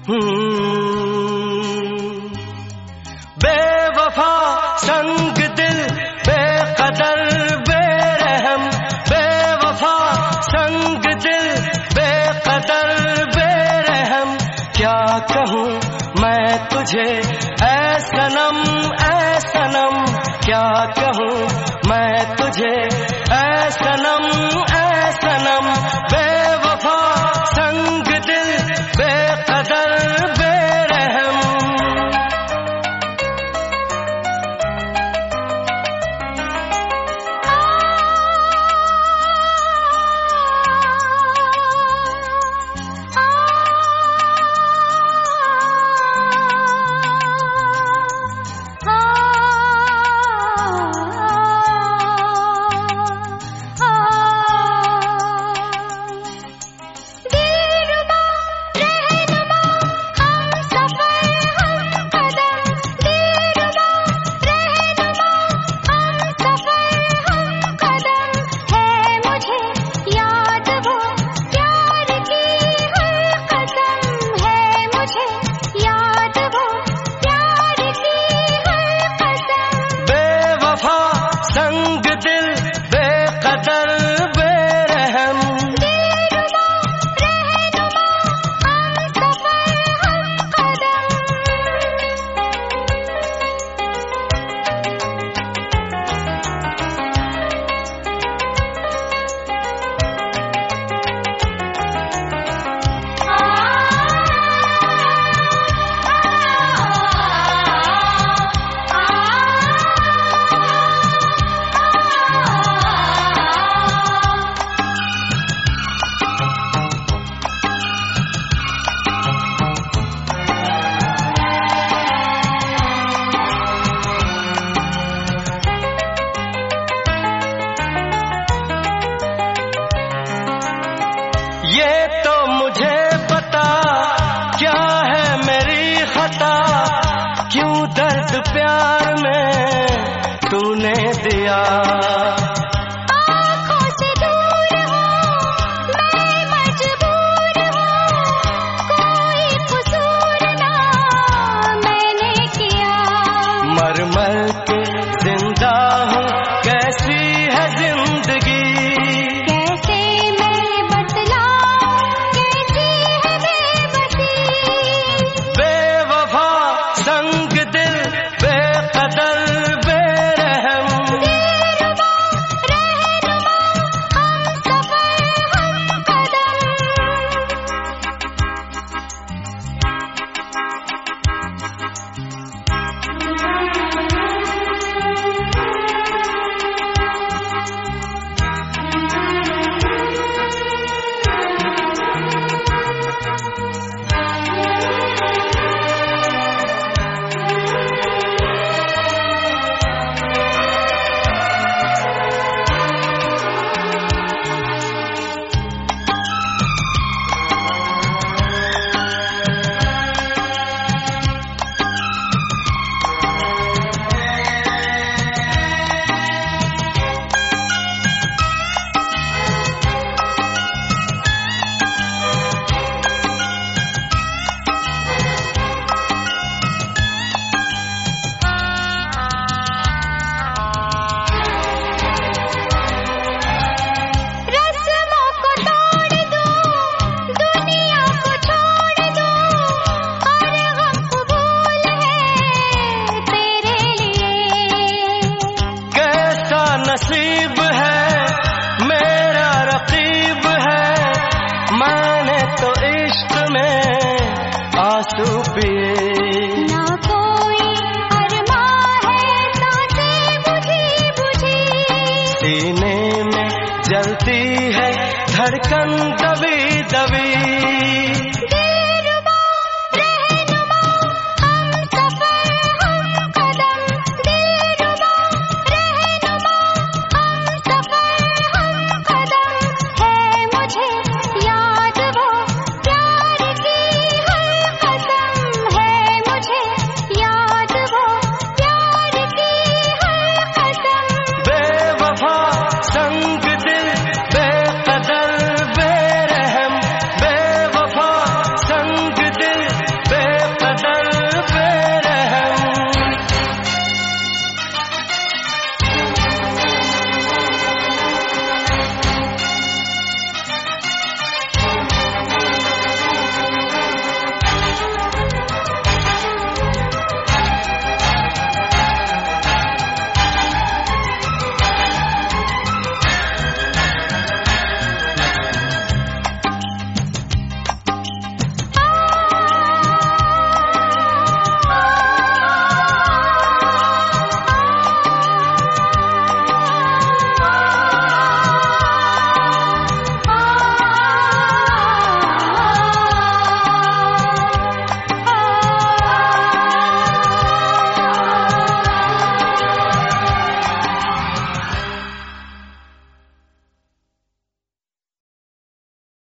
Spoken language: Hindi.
बेवफा संग दिल बेकदर बेरहम, बेवफा संग दिल बेकदर बेरहम, क्या कहूँ मैं तुझे ऐ सनम, ऐ सनम, क्या कहूँ मैं तुझे ऐ सनम, ऐ सनम, बेवफा संग दिल बेकदर बेरहम। क्यों दर्द प्यार में तूने दिया, आँखों से दूर हो मैं मजबूर हूँ, कोई कसूर ना मैंने किया, मर मर के जिंदा हूँ कैसी है जिंदगी, कैसे मैं बतलाऊं कैसी है बेबसी, बेवफा संग दिल बेकदर बेरहम, दिलरुबा रहनुमा हम सफर हम कदम। नसीब है मेरा रकीब है, मैंने तो इश्क में आंसू पिए, ना कोई अरमां है सांसें बुझी बुझी, सीने में जलती है धड़कन।